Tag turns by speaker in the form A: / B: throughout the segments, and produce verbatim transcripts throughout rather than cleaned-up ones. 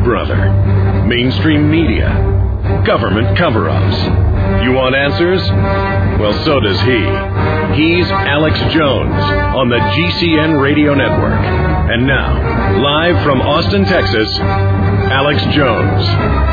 A: brother? Mainstream media? Government cover-ups? You want answers? Well, so does he. He's Alex Jones on the G C N Radio Network. And now, live from Austin, Texas, Alex Jones.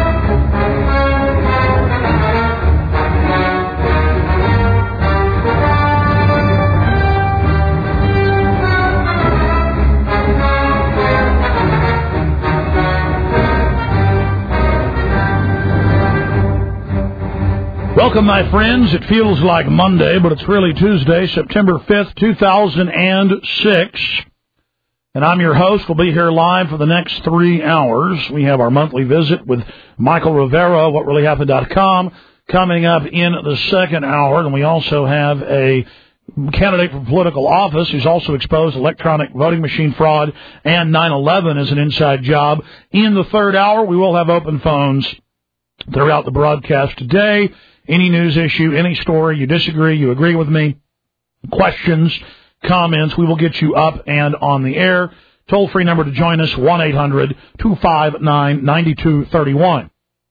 B: Welcome, my friends. It feels like Monday, but it's really Tuesday, September fifth, two thousand six. And I'm your host. We'll be here live for the next three hours. We have our monthly visit with Michael Rivera, what really happened dot com, coming up in the second hour. And we also have a candidate for political office who's also exposed electronic voting machine fraud and nine eleven as an inside job. In the third hour, we will have open phones throughout the broadcast today. Any news issue, any story, you disagree, you agree with me, questions, comments, we will get you up and on the air. Toll-free number to join us, one eight hundred two five nine nine two three one.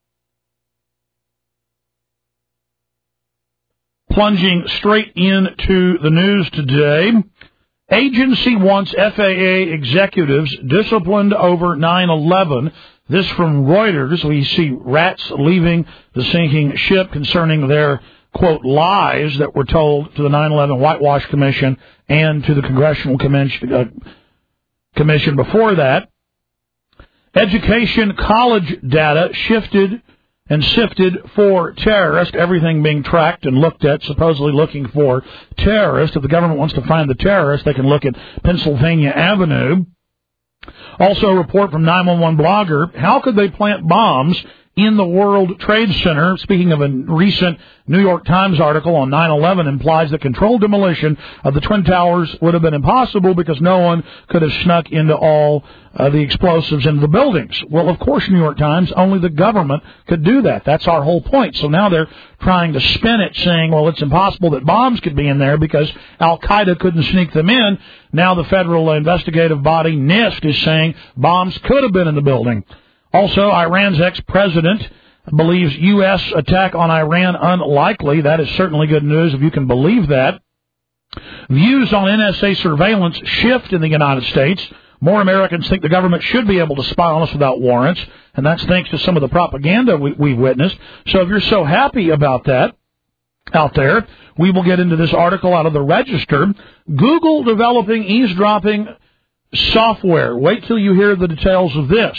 B: Plunging straight into the news today, agency wants F A A executives disciplined over nine eleven. This from Reuters. We see rats leaving the sinking ship concerning their, quote, lies that were told to the nine eleven Whitewash Commission and to the Congressional Commission, uh, commission before that. Education college data shifted and sifted for terrorists, everything being tracked and looked at, supposedly looking for terrorists. If the government wants to find the terrorists, they can look at Pennsylvania Avenue. Also, a report from nine one one Blogger. How could they plant bombs in the World Trade Center? Speaking of a recent New York Times article on nine eleven, implies that controlled demolition of the Twin Towers would have been impossible because no one could have snuck into all uh, the explosives in the buildings. Well, of course, New York Times, only the government could do that. That's our whole point. So now they're trying to spin it, saying, well, it's impossible that bombs could be in there because Al-Qaeda couldn't sneak them in. Now the federal investigative body, NIST, is saying bombs could have been in the building. Also, Iran's ex-president believes U S attack on Iran unlikely. That is certainly good news, if you can believe that. Views on N S A surveillance shift in the United States. More Americans think the government should be able to spy on us without warrants, and that's thanks to some of the propaganda we, we've witnessed. So if you're so happy about that out there, we will get into this article out of the Register. Google developing eavesdropping software. Wait till you hear the details of this.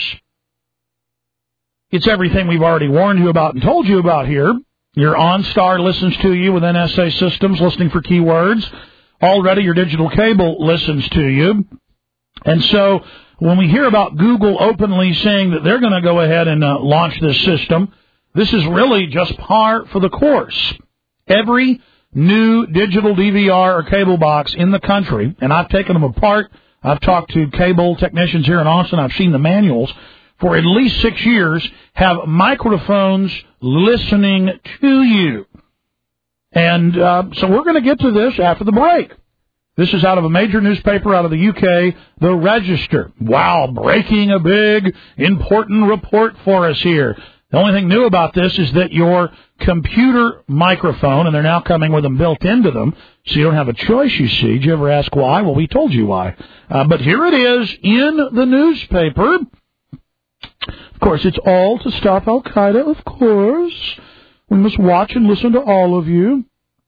B: It's everything we've already warned you about and told you about here. Your OnStar listens to you with N S A systems, listening for keywords. Already your digital cable listens to you. And so when we hear about Google openly saying that they're going to go ahead and uh, launch this system, this is really just par for the course. Every new digital D V R or cable box in the country, and I've taken them apart. I've talked to cable technicians here in Austin. I've seen the manuals. For at least six years, have microphones listening to you. And uh, so we're going to get to this after the break. This is out of a major newspaper out of the U K, The Register. Wow, breaking a big, important report for us here. The only thing new about this is that your computer microphone, and they're now coming with them built into them, so you don't have a choice, you see. Did you ever ask why? Well, we told you why. Uh, but here it is in the newspaper. Of course, it's all to stop Al-Qaeda, of course. We must watch and listen to all of you.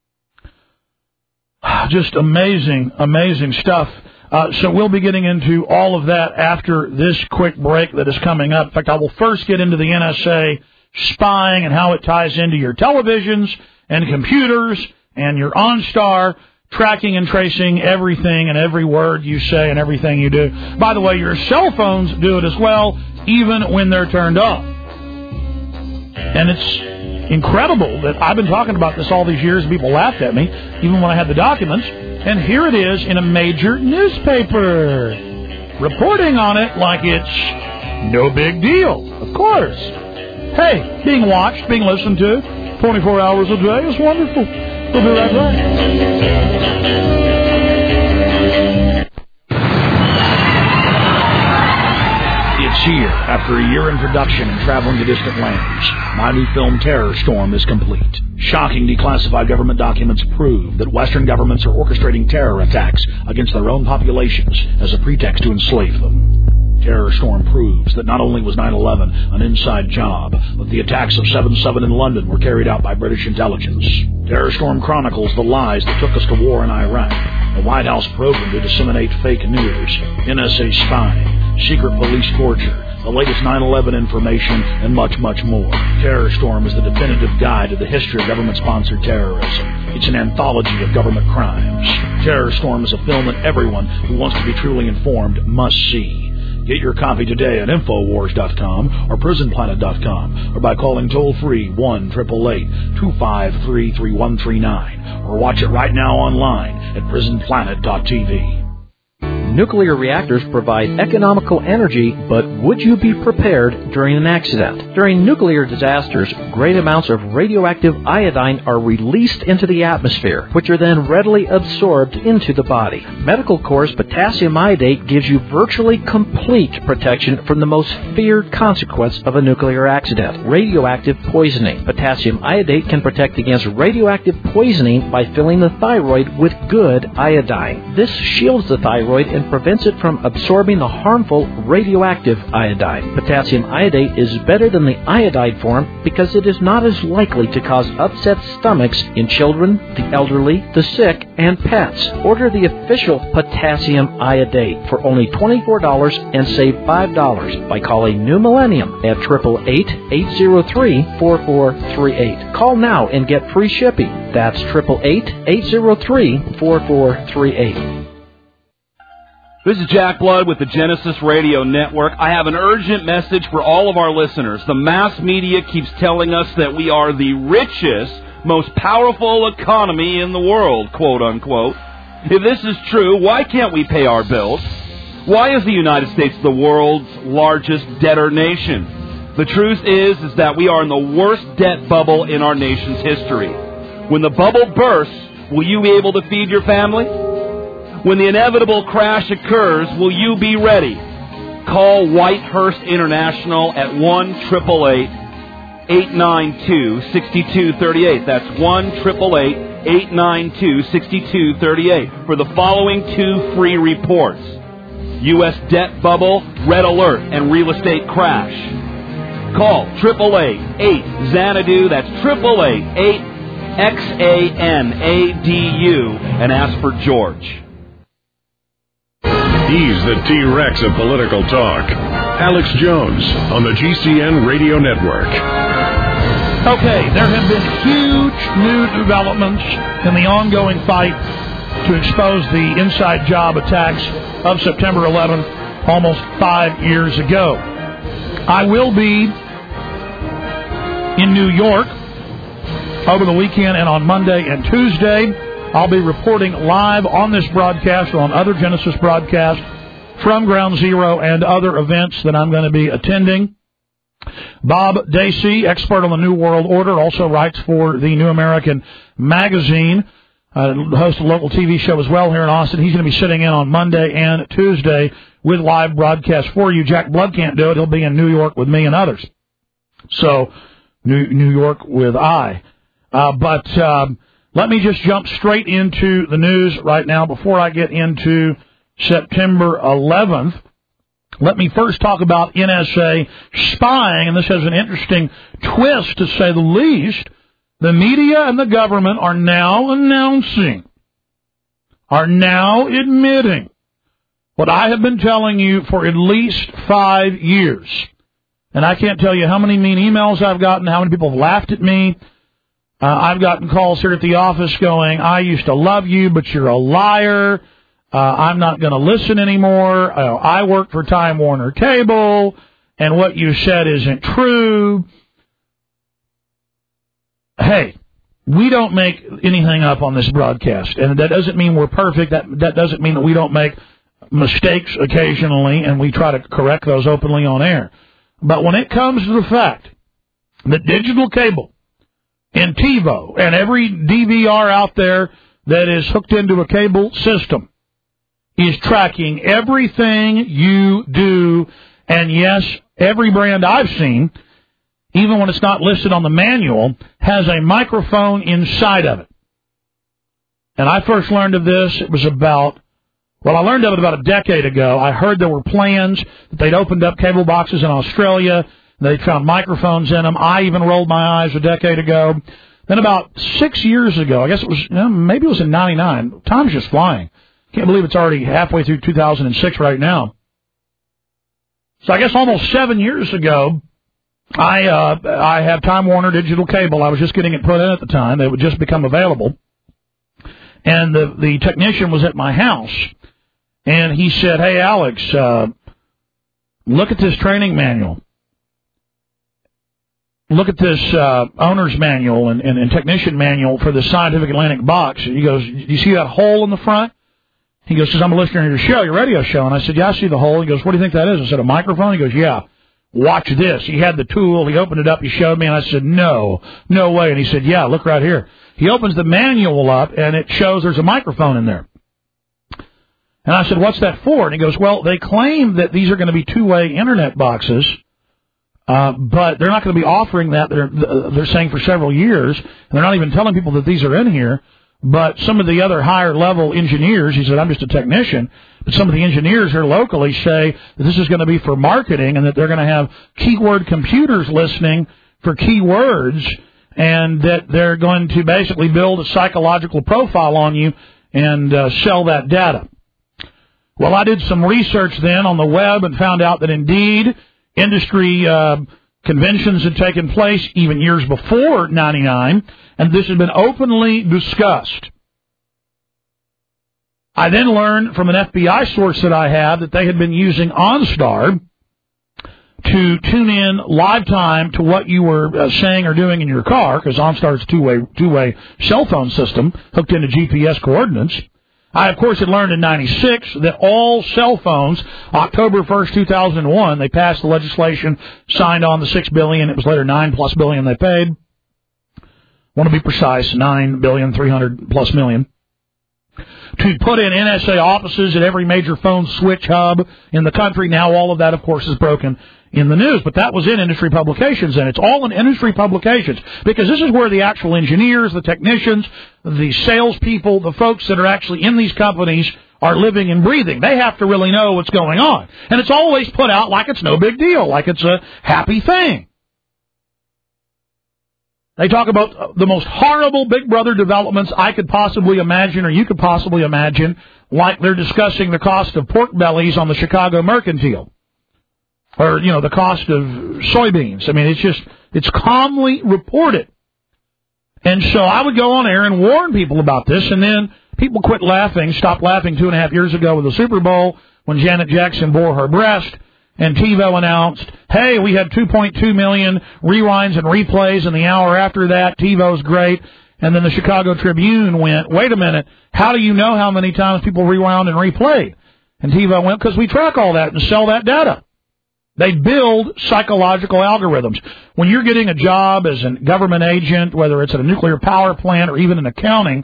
B: Just amazing, amazing stuff. Uh, so we'll be getting into all of that after this quick break that is coming up. In fact, I will first get into the N S A spying and how it ties into your televisions and computers and your OnStar, tracking and tracing everything and every word you say and everything you do. By the way, your cell phones do it as well, even when they're turned off. And it's incredible that I've been talking about this all these years, and people laughed at me, even when I had the documents. And here it is in a major newspaper, reporting on it like it's no big deal. Of course. Hey, being watched, being listened to twenty-four hours a day is wonderful. We'll be right back.
C: It's here.
B: here. After a year in production and traveling to distant lands, my new film Terror Storm is complete. Shocking declassified government documents prove that Western governments are orchestrating terror attacks against their own populations as a pretext to enslave them. Terror Storm proves that not only was nine eleven an inside job, but the attacks of seven seven in London were carried out by British intelligence. Terror Storm chronicles the lies that took us to war in Iraq, the White House program to disseminate fake news, N S A spying, secret police torture, the latest nine eleven information, and much, much more. Terror Storm is the definitive guide to the history of government-sponsored terrorism. It's an anthology of government crimes. Terror Storm is a film that everyone who wants to be truly informed must see. Get your copy today at Infowars dot com or Prison Planet dot com or by calling toll-free one eight eight eight, two five three, three one three nine or watch it right now online at Prison Planet dot T V.
C: Nuclear reactors provide economical energy, but would you be prepared during an accident? During nuclear disasters, great amounts of radioactive iodine are released into the atmosphere, which are then readily absorbed into the body. Medical Corps' potassium iodate gives you virtually complete protection from the most feared consequence of a nuclear accident, radioactive poisoning. Potassium iodate can protect against radioactive poisoning by filling the thyroid with good iodine. This shields the thyroid and prevents it from absorbing the harmful radioactive iodine. Potassium iodate is better than the iodide form because it is not as likely to cause upset stomachs in children, the elderly, the sick, and pets. Order the official potassium iodate for only twenty-four dollars and save five dollars by calling New Millennium at eight eight eight, eight zero three, four four three eight. Call now and get free shipping. That's eight eight eight, eight zero three, four four three eight.
D: This is Jack Blood with the Genesis Radio Network. I have an urgent message for all of our listeners. The mass media keeps telling us that we are the richest, most powerful economy in the world, quote unquote. If this is true, why can't we pay our bills? Why is the United States the world's largest debtor nation? The truth is, is that we are in the worst debt bubble in our nation's history. When the bubble bursts, will you be able to feed your family? When the inevitable crash occurs, will you be ready? Call Whitehurst International at one eight eight eight, eight nine two, six two three eight. That's one eight eight eight, eight nine two, six two three eight for the following two free reports. U S debt bubble, red alert, and real estate crash. Call eight eight eight, eight, Xanadu. That's eight eight eight, eight, X A N A D U, and ask for George.
A: He's the T-Rex of political talk. Alex Jones on the G C N Radio Network.
B: Okay, there have been huge new developments in the ongoing fight to expose the inside job attacks of September eleventh, almost five years ago. I will be in New York over the weekend and on Monday and Tuesday. I'll be reporting live on this broadcast or on other Genesis broadcasts from Ground Zero and other events that I'm going to be attending. Bob Dacey, expert on the New World Order, also writes for the New American Magazine, uh, hosts a local T V show as well here in Austin. He's going to be sitting in on Monday and Tuesday with live broadcasts for you. Jack Blood can't do it. He'll be in New York with me and others. So, New, New York with I. Uh, but... Um, Let me just jump straight into the news right now before I get into September eleventh. Let me first talk about N S A spying, and this has an interesting twist to say the least. The media and the government are now announcing, are now admitting what I have been telling you for at least five years. And I can't tell you how many mean emails I've gotten, how many people have laughed at me. Uh, I've gotten calls here at the office going, I used to love you, but you're a liar. Uh, I'm not going to listen anymore. Uh, I work for Time Warner Cable, and what you said isn't true. Hey, we don't make anything up on this broadcast, and that doesn't mean we're perfect. That, that doesn't mean that we don't make mistakes occasionally, and we try to correct those openly on air. But when it comes to the fact that digital cable and TiVo and every D V R out there that is hooked into a cable system is tracking everything you do, and yes, every brand I've seen, even when it's not listed on the manual, has a microphone inside of it. And I first learned of this, it was about, well, I learned of it about a decade ago. I heard there were plans that they'd opened up cable boxes in Australia. They'd found microphones in them. I even rolled my eyes a decade ago. Then about six years ago, I guess it was, you know, maybe it was in ninety-nine. Time's just flying. Can't believe it's already halfway through two thousand six right now. So I guess almost seven years ago, I uh, I have Time Warner digital cable. I was just getting it put in at the time. It would just become available. And the, the technician was at my house. And he said, hey, Alex, uh, look at this training manual. Look at this uh, owner's manual and, and, and technician manual for the Scientific Atlantic box. He goes, do you see that hole in the front? He goes, because I'm a listener to your show, your radio show. And I said, yeah, I see the hole. He goes, what do you think that is? I said, a microphone? He goes, yeah. Watch this. He had the tool. He opened it up. He showed me. And I said, no, no way. And he said, yeah, look right here. He opens the manual up, and it shows there's a microphone in there. And I said, what's that for? And he goes, well, they claim that these are going to be two-way Internet boxes, uh, but they're not going to be offering that. They're, they're saying for several years, and they're not even telling people that these are in here. But some of the other higher-level engineers, he said, I'm just a technician, but some of the engineers here locally say that this is going to be for marketing and that they're going to have keyword computers listening for keywords, and that they're going to basically build a psychological profile on you and uh, sell that data. Well, I did some research then on the web and found out that indeed industry uh, conventions had taken place even years before ninety-nine, and this had been openly discussed. I then learned from an F B I source that I have that they had been using OnStar to tune in live time to what you were uh, saying or doing in your car, because OnStar is a two-way, two-way cell phone system hooked into G P S coordinates. I, of course, had learned in ninety-six that all cell phones, October first, two thousand one, they passed the legislation, signed on the six billion dollars. It was later nine plus billion they paid. Want to be precise, nine billion, three hundred plus million. To put in N S A offices at every major phone switch hub in the country. Now all of that, of course, is broken in the news, but that was in industry publications, and it's all in industry publications, because this is where the actual engineers, the technicians, the salespeople, the folks that are actually in these companies are living and breathing. They have to really know what's going on. And it's always put out like it's no big deal, like it's a happy thing. They talk about the most horrible Big Brother developments I could possibly imagine, or you could possibly imagine, like they're discussing the cost of pork bellies on the Chicago Mercantile. Or, you know, the cost of soybeans. I mean, it's just, it's calmly reported. And so I would go on air and warn people about this, and then people quit laughing, stopped laughing two and a half years ago with the Super Bowl when Janet Jackson bore her breast, and TiVo announced, hey, we had two point two million rewinds and replays in the hour after that. TiVo's great. And then the Chicago Tribune went, wait a minute, how do you know how many times people rewound and replayed? And TiVo went, because we track all that and sell that data. They build psychological algorithms. When you're getting a job as a government agent, whether it's at a nuclear power plant or even in accounting,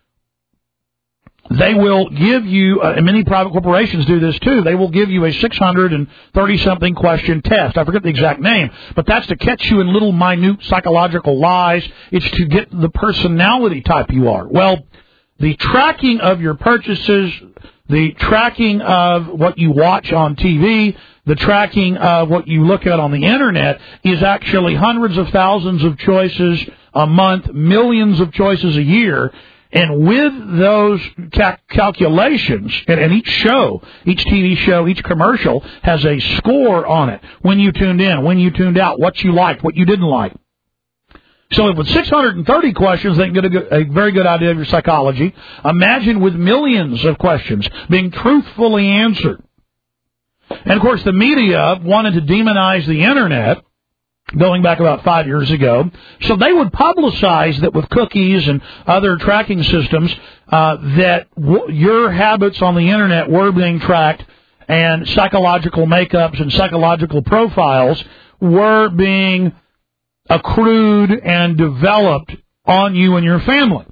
B: they will give you, uh, and many private corporations do this too, they will give you a six hundred thirty something question test. I forget the exact name, but that's to catch you in little minute psychological lies. It's to get the personality type you are. Well, the tracking of your purchases, the tracking of what you watch on T V, the tracking of what you look at on the Internet is actually hundreds of thousands of choices a month, millions of choices a year. And with those ca- calculations, and, and each show, each T V show, each commercial has a score on it. When you tuned in, when you tuned out, what you liked, what you didn't like. So if with six hundred thirty questions, they can get a, good, a very good idea of your psychology. Imagine with millions of questions being truthfully answered. And, of course, the media wanted to demonize the Internet going back about five years ago. So they would publicize that with cookies and other tracking systems, uh, that w- your habits on the Internet were being tracked, and psychological makeups and psychological profiles were being accrued and developed on you and your family.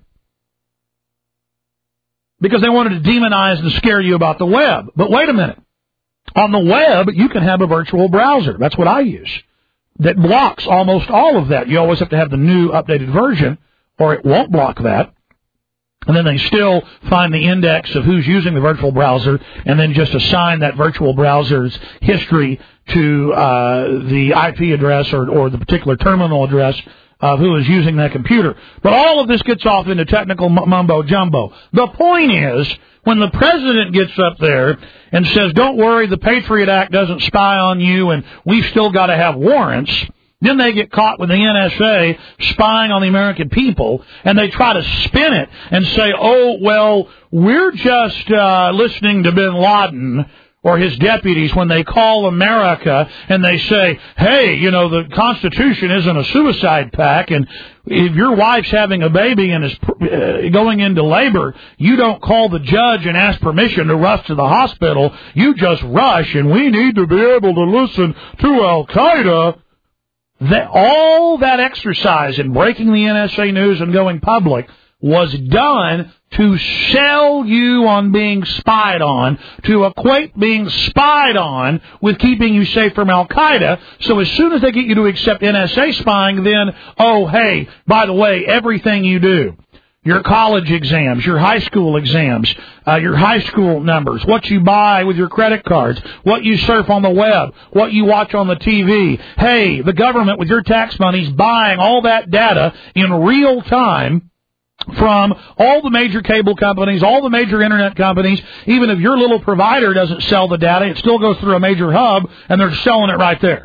B: Because they wanted to demonize and scare you about the web. But wait a minute. On the web, you can have a virtual browser. That's what I use. That blocks almost all of that. You always have to have the new updated version, or it won't block that. And then they still find the index of who's using the virtual browser and then just assign that virtual browser's history to uh, the I P address or, or the particular terminal address of who is using that computer. But all of this gets off into technical mumbo-jumbo. The point is, when the president gets up there and says, don't worry, the Patriot Act doesn't spy on you and we've still got to have warrants, then they get caught with the N S A spying on the American people, and they try to spin it and say, oh, well, we're just uh, listening to bin Laden or his deputies when they call America and they say, hey, you know, the Constitution isn't a suicide pact, and if your wife's having a baby and is uh, going into labor, you don't call the judge and ask permission to rush to the hospital. You just rush, and we need to be able to listen to Al-Qaeda. That all that exercise in breaking the N S A news and going public was done to sell you on being spied on, to equate being spied on with keeping you safe from Al-Qaeda. So as soon as they get you to accept N S A spying, then, oh, hey, by the way, everything you do, your college exams, your high school exams, uh, your high school numbers, what you buy with your credit cards, what you surf on the web, what you watch on the T V. Hey, the government with your tax money is buying all that data in real time from all the major cable companies, all the major internet companies. Even if your little provider doesn't sell the data, it still goes through a major hub, and they're selling it right there.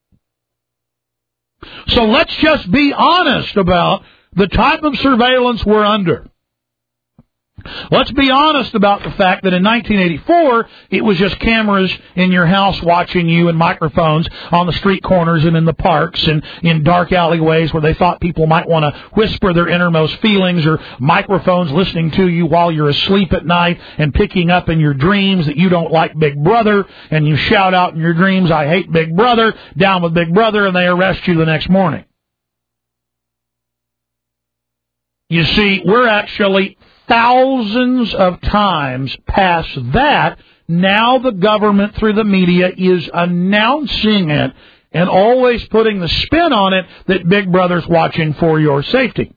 B: So let's just be honest about the type of surveillance we're under. Let's be honest about the fact that in nineteen eighty-four, it was just cameras in your house watching you and microphones on the street corners and in the parks and in dark alleyways where they thought people might want to whisper their innermost feelings, or microphones listening to you while you're asleep at night and picking up in your dreams that you don't like Big Brother, and you shout out in your dreams, I hate Big Brother, down with Big Brother, and they arrest you the next morning. You see, we're actually thousands of times past that. Now the government, through the media, is announcing it and always putting the spin on it that Big Brother's watching for your safety.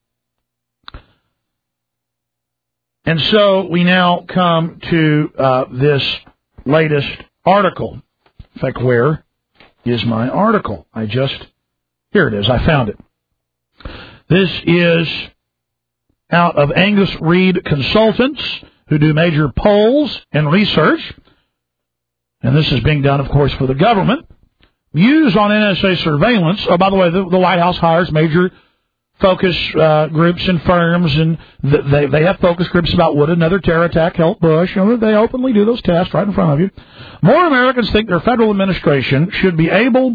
B: And so we now come to uh, this latest article. In fact, where is my article? I just, here it is, I found it. This is out of Angus Reid Consultants, who do major polls and research. And this is being done, of course, for the government. Views on N S A surveillance. Oh, by the way, the, the White House hires major focus uh, groups and firms, and th- they they have focus groups about would another terror attack help Bush. You know, they openly do those tests right in front of you. More Americans think their federal administration should be able...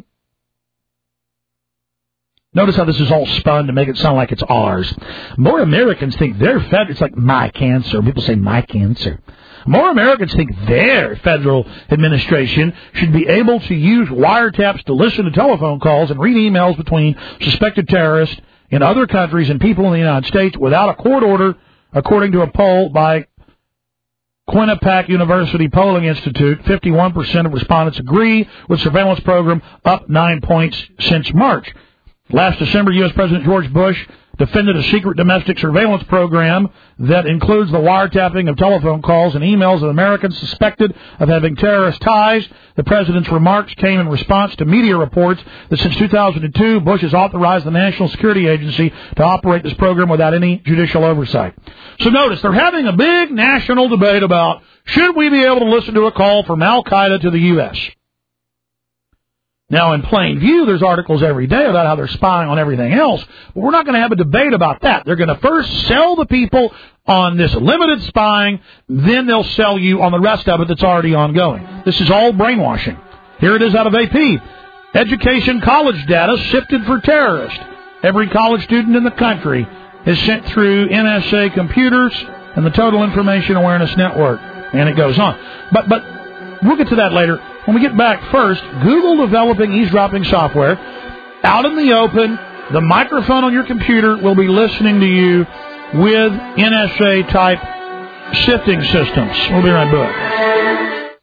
B: Notice how this is all spun to make it sound like it's ours. More Americans think their fed... It's like my cancer. People say my cancer. More Americans think their federal administration should be able to use wiretaps to listen to telephone calls and read emails between suspected terrorists in other countries and people in the United States without a court order, according to a poll by Quinnipiac University Polling Institute. fifty-one percent of respondents agree with surveillance program, up nine points since March. Last December, U S President George Bush defended a secret domestic surveillance program that includes the wiretapping of telephone calls and emails of Americans suspected of having terrorist ties. The president's remarks came in response to media reports that since two thousand two, Bush has authorized the National Security Agency to operate this program without any judicial oversight. So notice, they're having a big national debate about, should we be able to listen to a call from Al-Qaeda to the U S? Now, in plain view, there's articles every day about how they're spying on everything else, but we're not going to have a debate about that. They're going to first sell the people on this limited spying, then they'll sell you on the rest of it that's already ongoing. This is all brainwashing. Here it is out of A P. Education college data sifted for terrorists. Every college student in the country is sent through N S A computers and the Total Information Awareness Network. And it goes on. But, but we'll get to that later. When we get back, first, Google developing eavesdropping software. Out in the open, the microphone on your computer will be listening to you with N S A-type sifting systems. We'll be right back.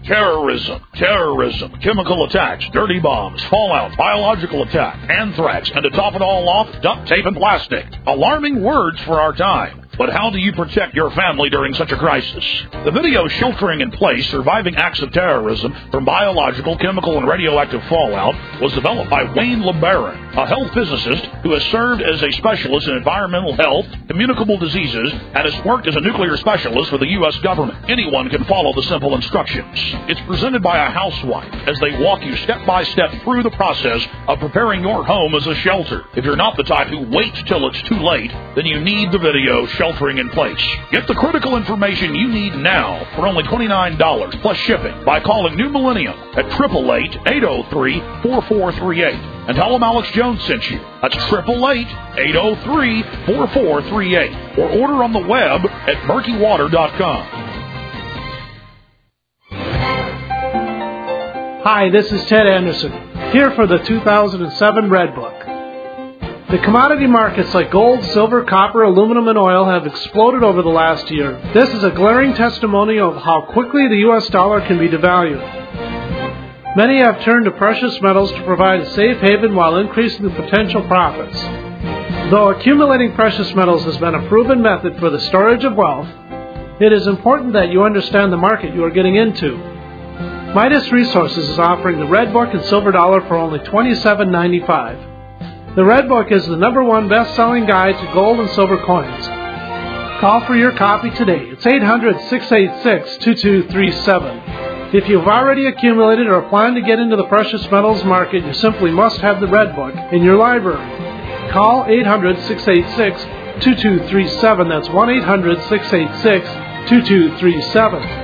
B: terrorism, terrorism, chemical attacks, dirty bombs, fallout, biological attack, anthrax, and to top it all off, duct tape and plastic. Alarming words for our time. But how do you protect your family during such a crisis? The video Sheltering in Place, Surviving Acts of Terrorism from Biological, Chemical, and Radioactive Fallout was developed by Wayne LeBaron, a health physicist who has served as a specialist in environmental health, communicable diseases, and has worked as a nuclear specialist for the U S government. Anyone can follow the simple instructions. It's presented by a housewife as they walk you step by step through the process of preparing your home as a shelter. If you're not the type who waits till it's too late, then you need the video Sheltering in Place. Get the critical information you need now for only twenty-nine dollars plus shipping by calling New Millennium at eight eight eight, eight oh three, four four three eight. And tell them Alex Jones sent you. That's eight eight eight, eight oh three, four four three eight. Or order on the web at murky water dot com.
E: Hi, this is Ted Anderson, here for the two thousand seven Red Book. The commodity markets like gold, silver, copper, aluminum, and oil have exploded over the last year. This is a glaring testimonial of how quickly the U S dollar can be devalued. Many have turned to precious metals to provide a safe haven while increasing the potential profits. Though accumulating precious metals has been a proven method for the storage of wealth, it is important that you understand the market you are getting into. Midas Resources is offering the Red Book and Silver Dollar for only twenty-seven ninety-five. The Red Book is the number one best-selling guide to gold and silver coins. Call for your copy today. It's eight hundred, six eight six, two two three seven. If you've already accumulated or plan to get into the precious metals market, you simply must have the Red Book in your library. Call eight hundred, six eight six, two two three seven. That's one eight hundred, six eight six, two two three seven.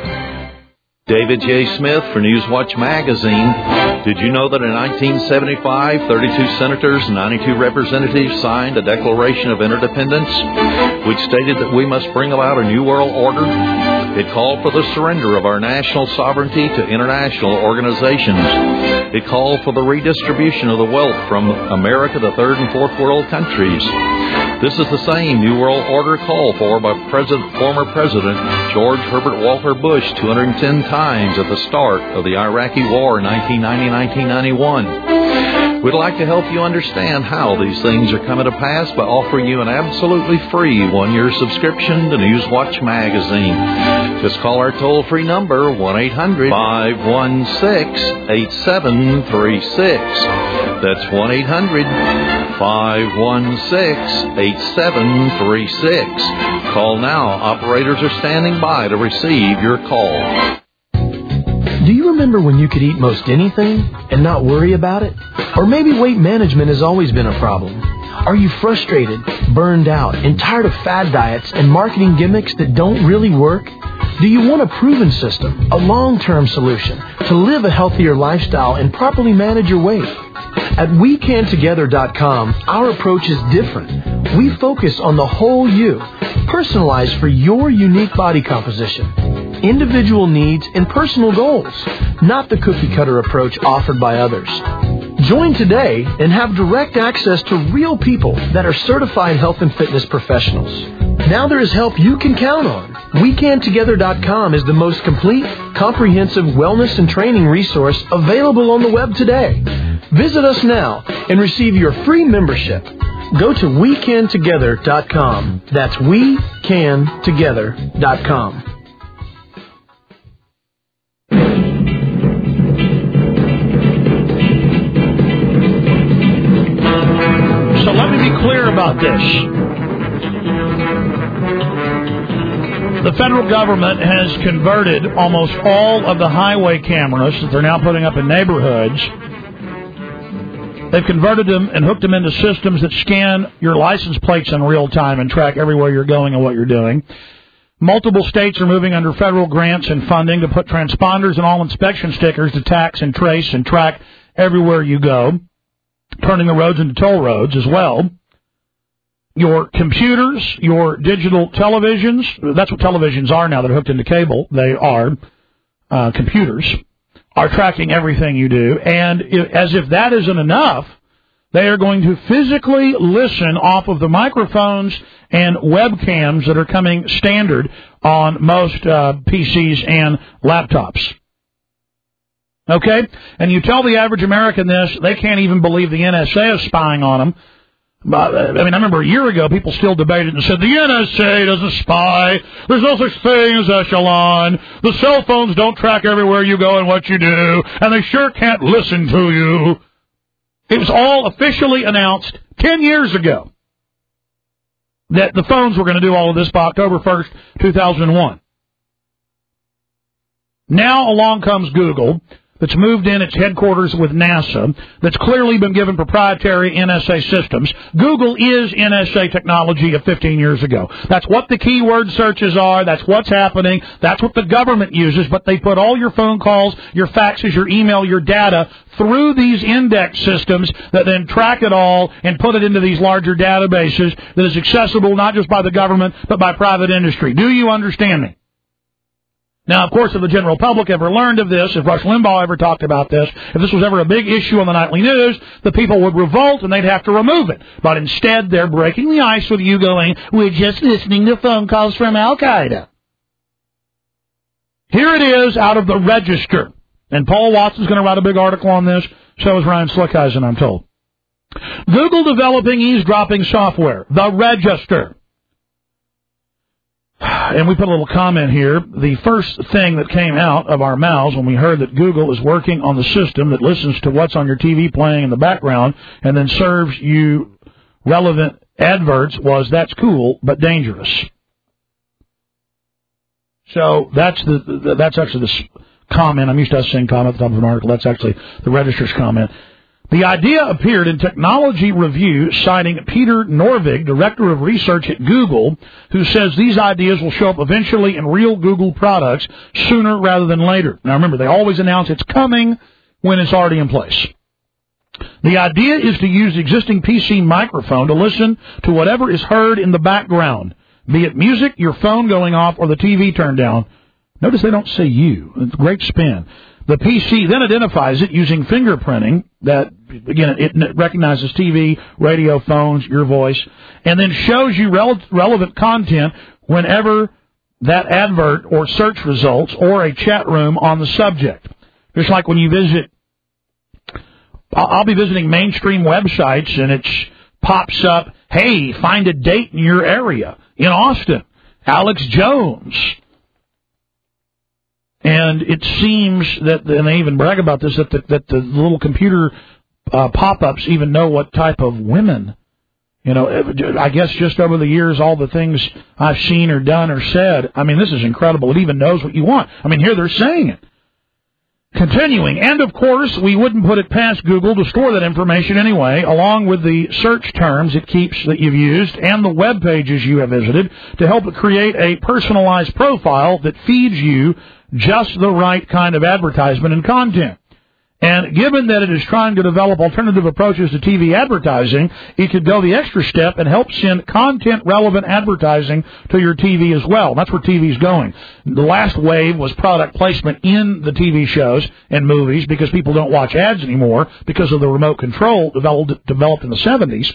F: David J. Smith for Newswatch Magazine. Did you know that in nineteen seventy-five, thirty-two senators and ninety-two representatives signed a Declaration of Interdependence, which stated that we must bring about a new world order? It called for the surrender of our national sovereignty to international organizations. It called for the redistribution of the wealth from America to third and fourth world countries. This is the same New World Order called for by President, former President George Herbert Walker Bush two hundred ten times at the start of the Iraqi War in nineteen ninety to nineteen ninety-one. We'd like to help you understand how these things are coming to pass by offering you an absolutely free one-year subscription to Newswatch Magazine. Just call our toll-free number, one eight hundred, five one six, eight seven three six. That's one eight hundred, five one six, eight seven three six. Call now. Operators are standing by to receive your call.
G: Do you remember when you could eat most anything and not worry about it? Or maybe weight management has always been a problem. Are you frustrated, burned out, and tired of fad diets and marketing gimmicks that don't really work? Do you want a proven system, a long-term solution to live a healthier lifestyle and properly manage your weight? At we can together dot com, our approach is different. We focus on the whole you, personalized for your unique body composition, individual needs, and personal goals, not the cookie-cutter approach offered by others. Join today and have direct access to real people that are certified health and fitness professionals. Now there is help you can count on. we can together dot com is the most complete, comprehensive wellness and training resource available on the web today. Visit us now and receive your free membership. Go to we can together dot com. That's we can together dot com.
B: So let me be clear about this. The federal government has converted almost all of the highway cameras that they're now putting up in neighborhoods. They've converted them and hooked them into systems that scan your license plates in real time and track everywhere you're going and what you're doing. Multiple states are moving under federal grants and funding to put transponders and all inspection stickers to tax and trace and track everywhere you go, turning the roads into toll roads as well. Your computers, your digital televisions, that's what televisions are now. They're hooked into cable. They are uh, computers, are tracking everything you do. And if, as if that isn't enough, they are going to physically listen off of the microphones and webcams that are coming standard on most uh, P Cs and laptops. Okay? And you tell the average American this, they can't even believe the N S A is spying on them. But, I mean, I remember a year ago, people still debated and said, the N S A doesn't spy. There's no such thing as Echelon. The cell phones don't track everywhere you go and what you do. And they sure can't listen to you. It was all officially announced ten years ago that the phones were going to do all of this by October first, two thousand one. Now along comes Google, that's moved in its headquarters with NASA, that's clearly been given proprietary N S A systems. Google is N S A technology of fifteen years ago. That's what the keyword searches are. That's what's happening. That's what the government uses, but they put all your phone calls, your faxes, your email, your data through these index systems that then track it all and put it into these larger databases that is accessible not just by the government, but by private industry. Do you understand me? Now, of course, if the general public ever learned of this, if Rush Limbaugh ever talked about this, if this was ever a big issue on the nightly news, the people would revolt and they'd have to remove it. But instead, they're breaking the ice with you going, we're just listening to phone calls from Al-Qaeda. Here it is out of the Register. And Paul Watson's going to write a big article on this. So is Ryan Slickeisen, I'm told. Google developing eavesdropping software. The Register. And we put a little comment here. The first thing that came out of our mouths when we heard that Google is working on the system that listens to what's on your T V playing in the background and then serves you relevant adverts was, that's cool, but dangerous. So that's the that's actually the comment. I'm used to us saying comment at the top of an article. That's actually the Register's comment. The idea appeared in Technology Review, citing Peter Norvig, Director of Research at Google, who says these ideas will show up eventually in real Google products sooner rather than later. Now remember, they always announce it's coming when it's already in place. The idea is to use the existing P C microphone to listen to whatever is heard in the background, be it music, your phone going off, or the T V turned down. Notice they don't say you. It's a great spin. The P C then identifies it using fingerprinting that, again, it recognizes T V, radio, phones, your voice, and then shows you rele- relevant content whenever that advert or search results or a chat room on the subject. Just like when you visit, I'll be visiting mainstream websites and it pops up, hey, find a date in your area. In Austin, Alex Jones. And it seems that, and they even brag about this, that the, that the little computer uh, pop-ups even know what type of women, you know, I guess just over the years, all the things I've seen or done or said, I mean, this is incredible. It even knows what you want. I mean, here they're saying it. Continuing, and of course, we wouldn't put it past Google to store that information anyway, along with the search terms it keeps that you've used and the web pages you have visited, to help it create a personalized profile that feeds you just the right kind of advertisement and content. And given that it is trying to develop alternative approaches to T V advertising, it could go the extra step and help send content-relevant advertising to your T V as well. That's where T V's going. The last wave was product placement in the T V shows and movies because people don't watch ads anymore because of the remote control developed, developed in the seventies.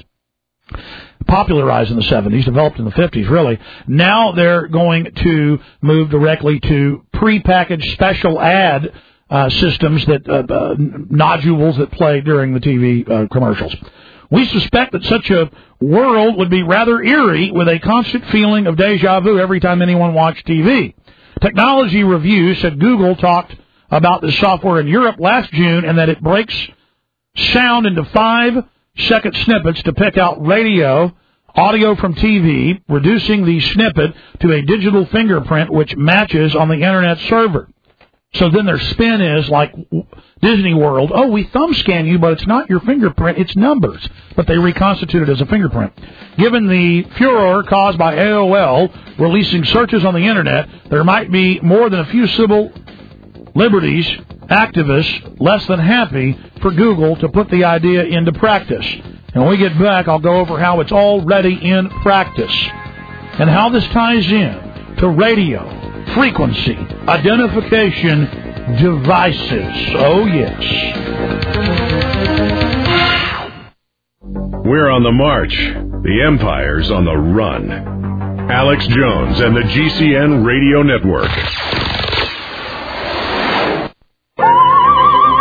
B: Popularized in the seventies, developed in the fifties, really. Now they're going to move directly to prepackaged special ad uh, systems, that uh, uh, nodules that play during the T V uh, commercials. We suspect that such a world would be rather eerie, with a constant feeling of deja vu every time anyone watched T V. Technology Review said Google talked about this software in Europe last June, and that it breaks sound into five second snippets to pick out radio, audio from T V, reducing the snippet to a digital fingerprint which matches on the Internet server. So then their spin is like Disney World, oh, we thumb scan you, but it's not your fingerprint, it's numbers. But they reconstitute it as a fingerprint. Given the furor caused by A O L releasing searches on the Internet, there might be more than a few civil liberties activists less than happy for Google to put the idea into practice. And when we get back, I'll go over how it's already in practice and how this ties in to radio frequency identification devices. Oh, yes.
A: We're on the march. The Empire's on the run. Alex Jones and the G C N Radio Network.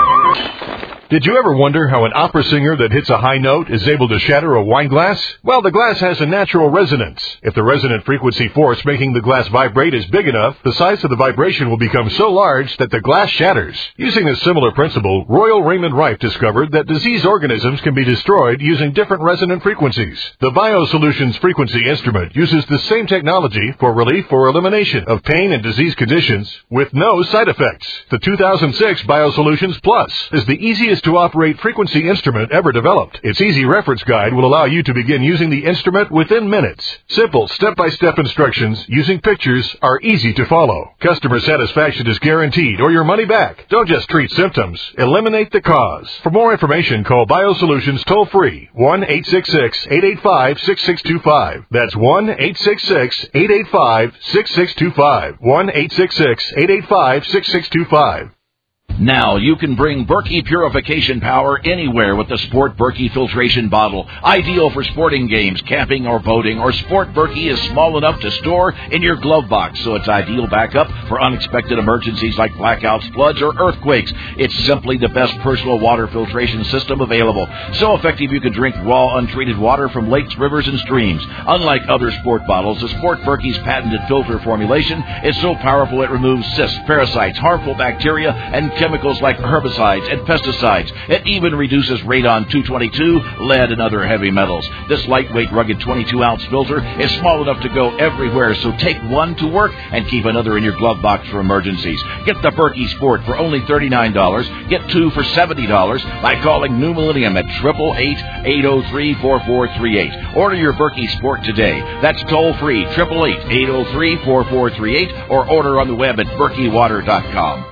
H: Did you ever wonder how an opera singer that hits a high note is able to shatter a wine glass? Well, the glass has a natural resonance. If the resonant frequency force making the glass vibrate is big enough, the size of the vibration will become so large that the glass shatters. Using a similar principle, Royal Raymond Rife discovered that diseased organisms can be destroyed using different resonant frequencies. The BioSolutions frequency instrument uses the same technology for relief or elimination of pain and disease conditions with no side effects. The two thousand six BioSolutions Plus is the easiest to operate frequency instrument ever developed. Its easy reference guide will allow you to begin using the instrument within minutes. Simple step-by-step instructions using pictures are easy to follow. Customer satisfaction is guaranteed or your money back. Don't just treat symptoms, eliminate the cause. For more information, call BioSolutions toll-free, one eight six six, eight eight five, six six two five. That's one eight six six, eight eight five, six six two five. one eight six six, eight eight five, six six two five.
I: Now you can bring Berkey purification power anywhere with the Sport Berkey filtration bottle. Ideal for sporting games, camping, or boating. Or Sport Berkey is small enough to store in your glove box, so it's ideal backup for unexpected emergencies like blackouts, floods, or earthquakes. It's simply the best personal water filtration system available. So effective you can drink raw, untreated water from lakes, rivers, and streams. Unlike other Sport bottles, the Sport Berkey's patented filter formulation is so powerful it removes cysts, parasites, harmful bacteria, and chemicals like herbicides and pesticides. It even reduces radon two twenty-two, lead, and other heavy metals. This lightweight, rugged twenty-two ounce filter is small enough to go everywhere, so take one to work and keep another in your glove box for emergencies. Get the Berkey Sport for only thirty-nine dollars. Get two for seventy dollars by calling New Millennium at eight eight eight, eight oh three, four four three eight. Order your Berkey Sport today. That's toll-free, eight eight eight, eight oh three, four four three eight, or order on the web at berkey water dot com.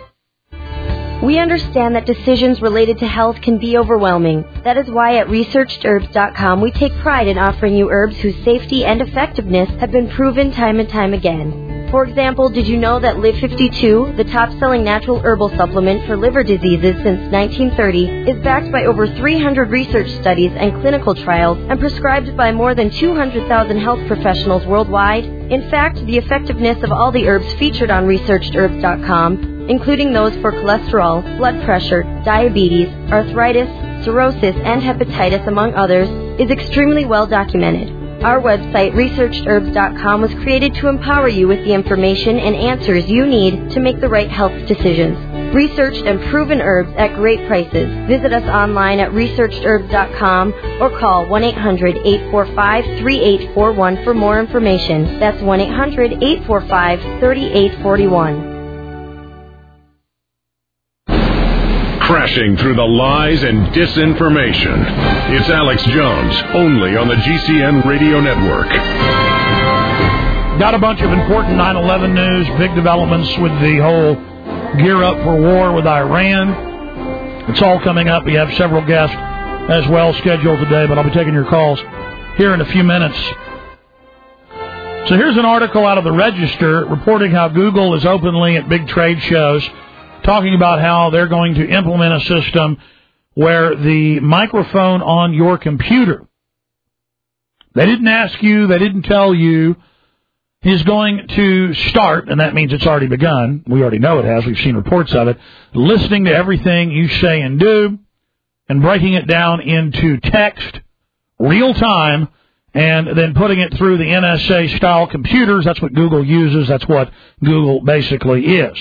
J: We understand that decisions related to health can be overwhelming. That is why at researched herbs dot com we take pride in offering you herbs whose safety and effectiveness have been proven time and time again. For example, did you know that Live fifty-two, the top-selling natural herbal supplement for liver diseases since nineteen thirty, is backed by over three hundred research studies and clinical trials and prescribed by more than two hundred thousand health professionals worldwide? In fact, the effectiveness of all the herbs featured on researched herbs dot com, including those for cholesterol, blood pressure, diabetes, arthritis, cirrhosis, and hepatitis, among others, is extremely well documented. Our website, researched herbs dot com, was created to empower you with the information and answers you need to make the right health decisions. Researched and proven herbs at great prices. Visit us online at researched herbs dot com or call one eight hundred, eight four five, three eight four one for more information. That's one eight hundred, eight four five, three eight four one.
A: Crashing through the lies and disinformation. It's Alex Jones, only on the G C N Radio Network.
B: Got a bunch of important nine eleven news, big developments with the whole gear up for war with Iran. It's all coming up. We have several guests as well scheduled today, but I'll be taking your calls here in a few minutes. So here's an article out of the Register reporting how Google is openly at big trade shows talking about how they're going to implement a system where the microphone on your computer, they didn't ask you, they didn't tell you, is going to start, and that means it's already begun. We already know it has. We've seen reports of it. Listening to everything you say and do and breaking it down into text, real time, and then putting it through the N S A-style computers. That's what Google uses. That's what Google basically is.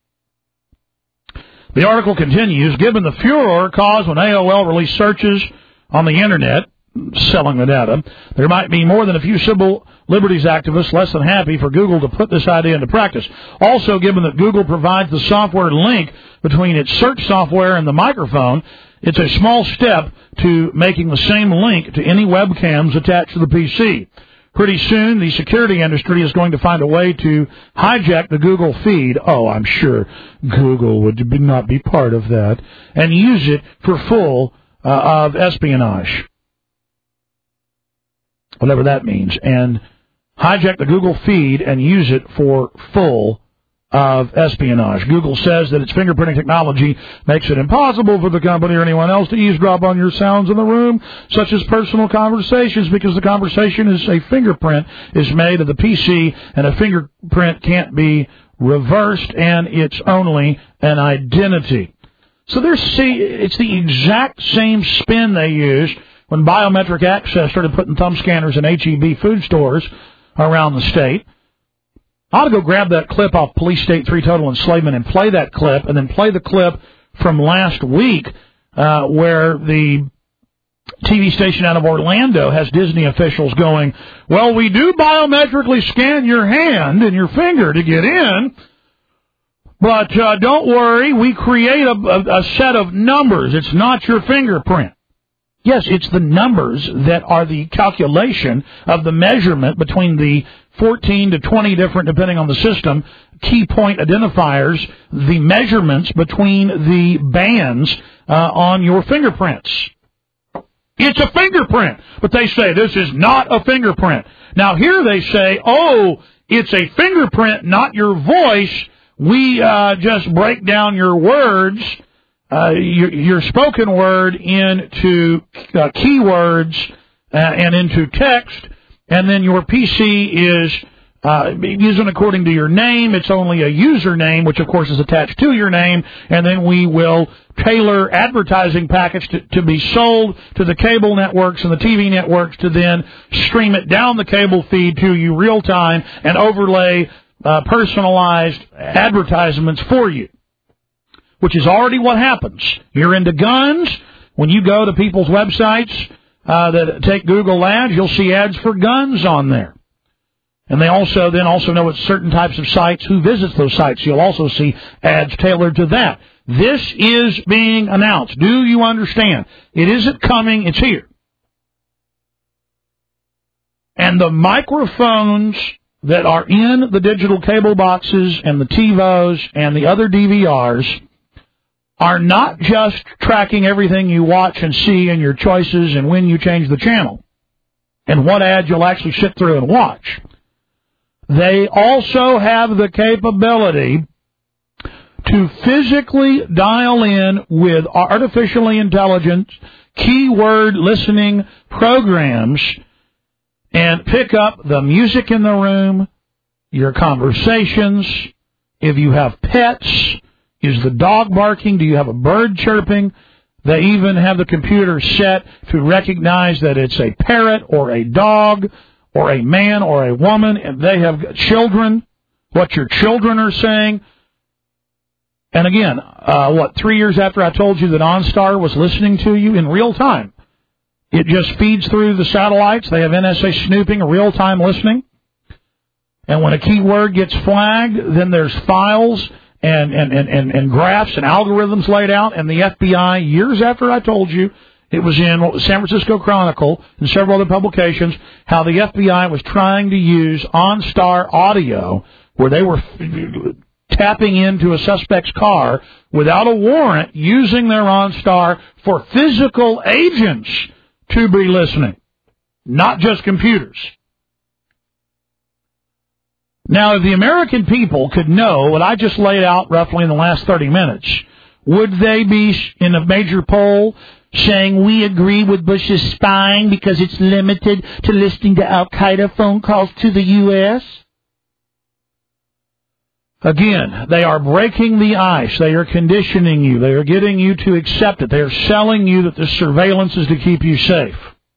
B: The article continues, given the furor caused when A O L released searches on the Internet, selling the data, there might be more than a few civil liberties activists less than happy for Google to put this idea into practice. Also, given that Google provides the software link between its search software and the microphone, it's a small step to making the same link to any webcams attached to the P C. Pretty soon, the security industry is going to find a way to hijack the Google feed. Oh, I'm sure Google would not be part of that. And use it for full uh, of espionage. Whatever that means. And hijack the Google feed and use it for full of espionage. Google says that its fingerprinting technology makes it impossible for the company or anyone else to eavesdrop on your sounds in the room, such as personal conversations, because the conversation is a fingerprint is made of the P C, and a fingerprint can't be reversed, and it's only an identity. So there's, see, it's the exact same spin they used when Biometric Access started putting thumb scanners in H E B food stores around the state. I ought to go grab that clip off Police State three Total Enslavement and play that clip, and then play the clip from last week uh, where the T V station out of Orlando has Disney officials going, well, we do biometrically scan your hand and your finger to get in, but uh, don't worry, we create a, a, a set of numbers. It's not your fingerprint. Yes, it's the numbers that are the calculation of the measurement between the fourteen to twenty different, depending on the system, key point identifiers, the measurements between the bands uh, on your fingerprints. It's a fingerprint, but they say this is not a fingerprint. Now here they say, oh, it's a fingerprint, not your voice. We uh, just break down your words, uh, your, your spoken word into uh, keywords uh, and into text, and then your P C is uh, using according to your name. It's only a username, which of course is attached to your name, and then we will tailor advertising packets to, to be sold to the cable networks and the T V networks to then stream it down the cable feed to you real time and overlay uh, personalized advertisements for you, which is already what happens. You're into guns. When you go to people's websites uh, that take Google ads, you'll see ads for guns on there. And they also then also know it's certain types of sites, who visits those sites. You'll also see ads tailored to that. This is being announced. Do you understand? It isn't coming, it's here. And the microphones that are in the digital cable boxes and the TiVos and the other D V Rs are not just tracking everything you watch and see and your choices and when you change the channel and what ads you'll actually sit through and watch. They also have the capability to physically dial in with artificially intelligent keyword listening programs and pick up the music in the room, your conversations, if you have pets, is the dog barking, do you have a bird chirping? They even have the computer set to recognize that it's a parrot or a dog or a man or a woman, and they have children, what your children are saying. And again, uh, what, three years after I told you that OnStar was listening to you in real time, it just feeds through the satellites. They have N S A snooping, real-time listening. And when a keyword gets flagged, then there's files and, and, and, and, and graphs and algorithms laid out. And the F B I, years after I told you, it was in what was San Francisco Chronicle and several other publications, how the F B I was trying to use OnStar audio, where they were tapping into a suspect's car without a warrant, using their OnStar for physical agents to be listening, not just computers. Now, if the American people could know what I just laid out roughly in the last thirty minutes, would they be in a major poll saying we agree with Bush's spying because it's limited to listening to Al-Qaeda phone calls to the U S? Again, they are breaking the ice. They are conditioning you. They are getting you to accept it. They are selling you that this surveillance is to keep you safe.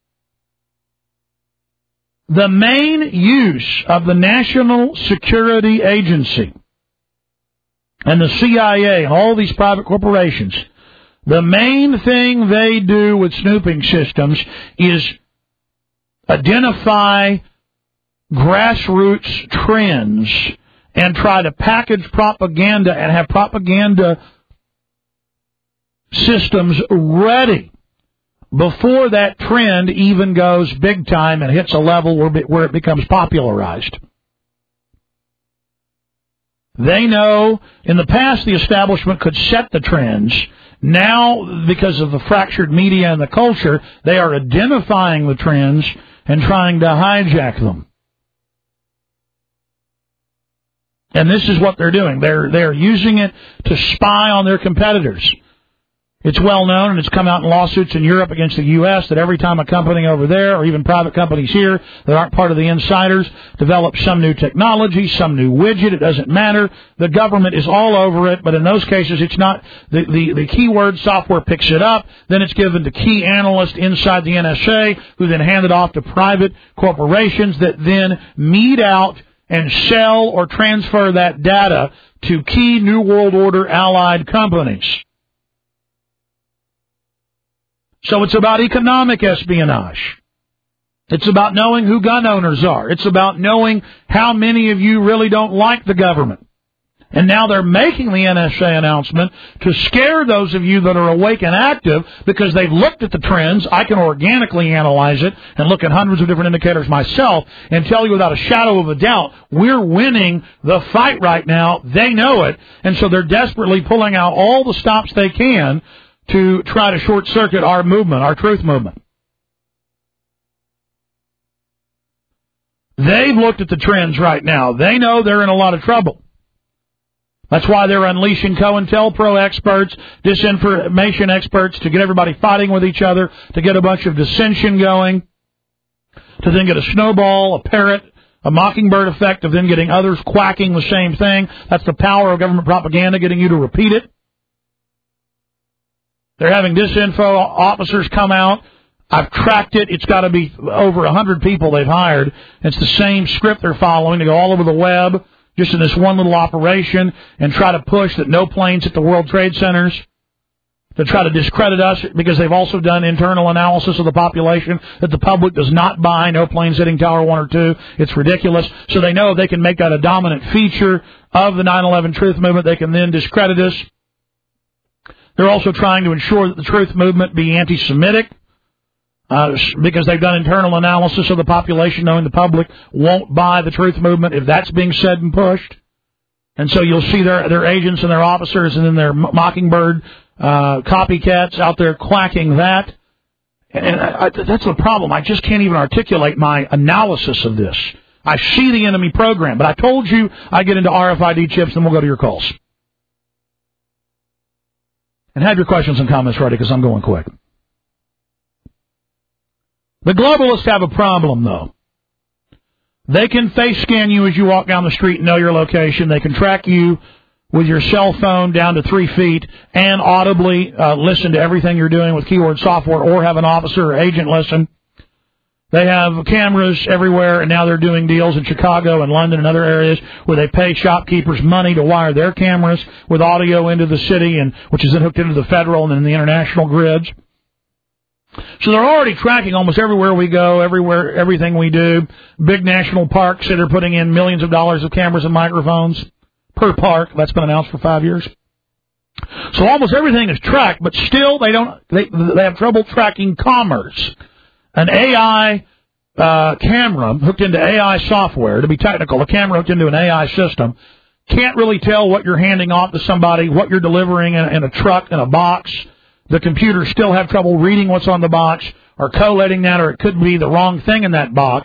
B: The main use of the National Security Agency and the C I A and all these private corporations, the main thing they do with snooping systems is identify grassroots trends and try to package propaganda and have propaganda systems ready before that trend even goes big time and hits a level where, where it becomes popularized. They know in the past the establishment could set the trends. Now, because of the fractured media and the culture, they are identifying the trends and trying to hijack them. And this is what they're doing. They're they're using it to spy on their competitors. It's well known, and it's come out in lawsuits in Europe against the U S, that every time a company over there, or even private companies here that aren't part of the insiders, develop some new technology, some new widget, it doesn't matter. The government is all over it, but in those cases, it's not, the, the, the keyword software picks it up, then it's given to key analysts inside the N S A, who then hand it off to private corporations that then mete out and sell or transfer that data to key New World Order allied companies. So it's about economic espionage. It's about knowing who gun owners are. It's about knowing how many of you really don't like the government. And now they're making the N S A announcement to scare those of you that are awake and active, because they've looked at the trends. I can organically analyze it and look at hundreds of different indicators myself and tell you without a shadow of a doubt, we're winning the fight right now. They know it. And so they're desperately pulling out all the stops they can to try to short-circuit our movement, our truth movement. They've looked at the trends right now. They know they're in a lot of trouble. That's why they're unleashing COINTELPRO experts, disinformation experts, to get everybody fighting with each other, to get a bunch of dissension going, to then get a snowball, a parrot, a mockingbird effect of then getting others quacking the same thing. That's the power of government propaganda, getting you to repeat it. They're having disinfo officers come out. I've tracked it. It's got to be over one hundred people they've hired. It's the same script they're following to go all over the web, just in this one little operation, and try to push that no planes hit the World Trade Centers, to try to discredit us, because they've also done internal analysis of the population that the public does not buy, no planes hitting Tower one or two. It's ridiculous. So they know if they can make that a dominant feature of the nine eleven truth movement, they can then discredit us. They're also trying to ensure that the truth movement be anti-Semitic, uh, because they've done internal analysis of the population, knowing the public won't buy the truth movement if that's being said and pushed. And so you'll see their their agents and their officers and then their mockingbird uh, copycats out there quacking that. And I, I, that's the problem. I just can't even articulate my analysis of this. I see the enemy program, but I told you I get into R F I D chips, and we'll go to your calls. And have your questions and comments ready, because I'm going quick. The globalists have a problem, though. They can face scan you as you walk down the street and know your location. They can track you with your cell phone down to three feet and audibly uh, listen to everything you're doing with keyword software, or have an officer or agent listen. They have cameras everywhere, and now they're doing deals in Chicago and London and other areas where they pay shopkeepers money to wire their cameras with audio into the city, and which is then hooked into the federal and then the international grids. So they're already tracking almost everywhere we go, everywhere, everything we do. Big national parks that are putting in millions of dollars of cameras and microphones per park. That's been announced for five years. So almost everything is tracked, but still they don't. They, they have trouble tracking commerce. An A I uh, camera hooked into A I software, to be technical, a camera hooked into an A I system, can't really tell what you're handing off to somebody, what you're delivering in, in a truck, in a box. The computers still have trouble reading what's on the box or collating that, or it could be the wrong thing in that box.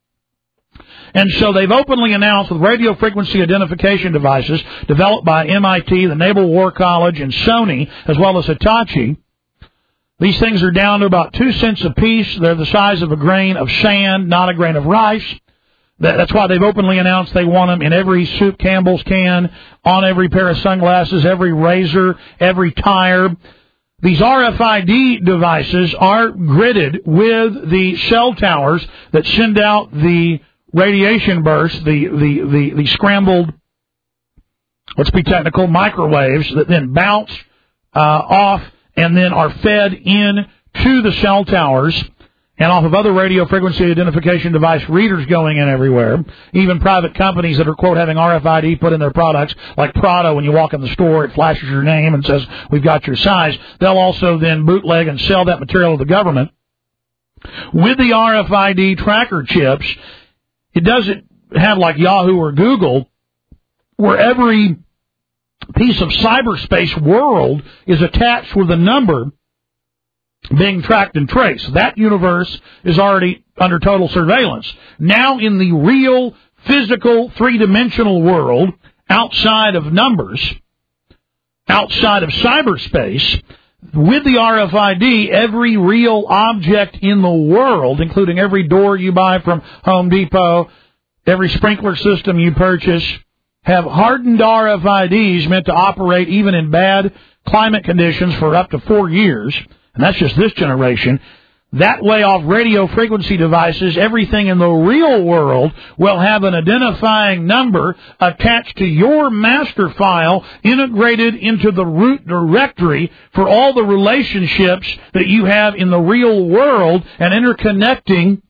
B: And so they've openly announced, with radio frequency identification devices developed by M I T, the Naval War College, and Sony, as well as Hitachi. These things are down to about two cents a piece. They're the size of a grain of sand, not a grain of rice. That's why they've openly announced they want them in every Soup Campbell's can, on every pair of sunglasses, every razor, every tire. These R F I D devices are gridded with the cell towers that send out the radiation bursts, the, the, the, the scrambled, let's be technical, microwaves that then bounce uh, off and then are fed in to the cell towers and off of other radio frequency identification device readers going in everywhere. Even private companies that are, quote, having R F I D put in their products, like Prado, when you walk in the store, it flashes your name and says, we've got your size. They'll also then bootleg and sell that material to the government. With the R F I D tracker chips, it doesn't have like Yahoo or Google, where every piece of cyberspace world is attached with a number being tracked and traced. That universe is already under total surveillance. Now in the real, physical, three-dimensional world, outside of numbers, outside of cyberspace, with the R F I D, every real object in the world, including every door you buy from Home Depot, every sprinkler system you purchase, have hardened R F I Ds meant to operate even in bad climate conditions for up to four years. And that's just this generation. That way, off radio frequency devices, everything in the real world will have an identifying number attached to your master file, integrated into the root directory for all the relationships that you have in the real world and interconnecting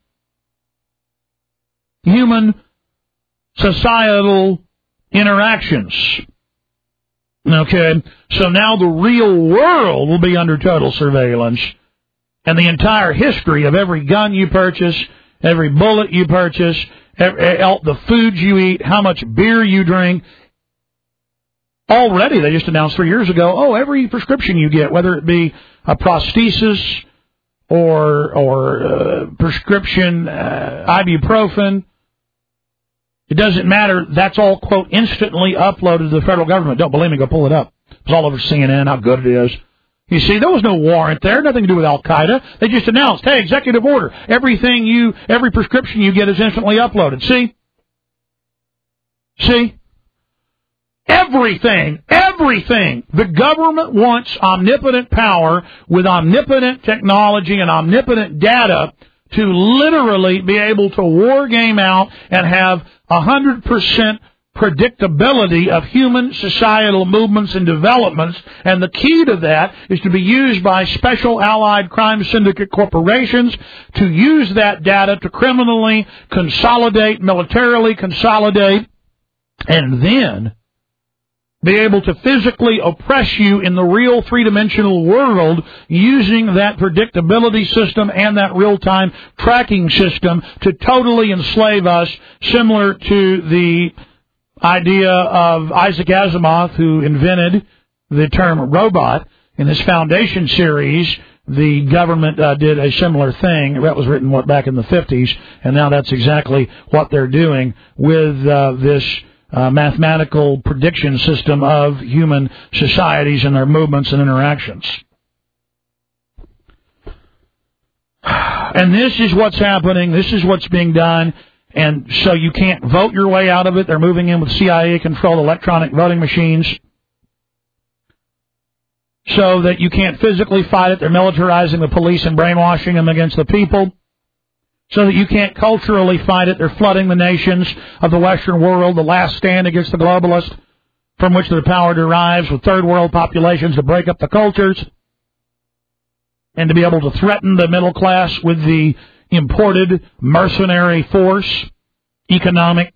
B: human societal interactions. Okay, so now the real world will be under total surveillance. And the entire history of every gun you purchase, every bullet you purchase, every, the foods you eat, how much beer you drink. Already, they just announced three years ago, oh, every prescription you get, whether it be a prosthesis or or uh, prescription uh, ibuprofen, it doesn't matter. That's all, quote, instantly uploaded to the federal government. Don't believe me, go pull it up. It's all over C N N, how good it is. You see, there was no warrant there, nothing to do with Al-Qaeda. They just announced, hey, executive order, everything you, every prescription you get is instantly uploaded. See? See? Everything, everything. The government wants omnipotent power with omnipotent technology and omnipotent data to literally be able to war game out and have one hundred percent predictability of human societal movements and developments, and the key to that is to be used by special allied crime syndicate corporations to use that data to criminally consolidate, militarily consolidate, and then be able to physically oppress you in the real three-dimensional world using that predictability system and that real-time tracking system to totally enslave us, similar to the idea of Isaac Asimov, who invented the term robot. In his Foundation series, the government uh, did a similar thing. That was written, what, back in the fifties, and now that's exactly what they're doing with uh, this uh, mathematical prediction system of human societies and their movements and interactions. And this is what's happening. This is what's being done. And so you can't vote your way out of it. They're moving in with C I A-controlled electronic voting machines so that you can't physically fight it. They're militarizing the police and brainwashing them against the people so that you can't culturally fight it. They're flooding the nations of the Western world, the last stand against the globalists, from which their power derives, with third world populations to break up the cultures and to be able to threaten the middle class with the imported mercenary force, economic,